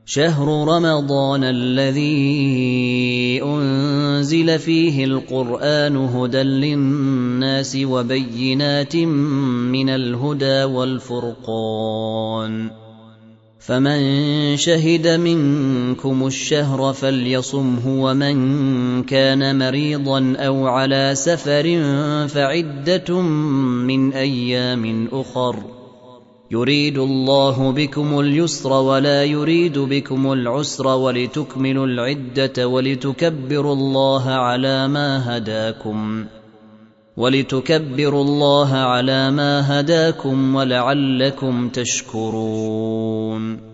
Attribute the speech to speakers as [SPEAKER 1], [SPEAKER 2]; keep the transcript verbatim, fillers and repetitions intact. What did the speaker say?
[SPEAKER 1] شهر رمضان الذي أنزل فيه القرآن هدى للناس وبينات من الهدى والفرقان، فمن شهد منكم الشهر فليصمه، ومن كان مريضا أو على سفر فعدة من أيام أخر، يريد الله بكم اليسر ولا يريد بكم العسر ولتكملوا العدة ولتكبروا الله على ما هداكم ولتكبروا الله على ما هداكم ولعلكم تشكرون.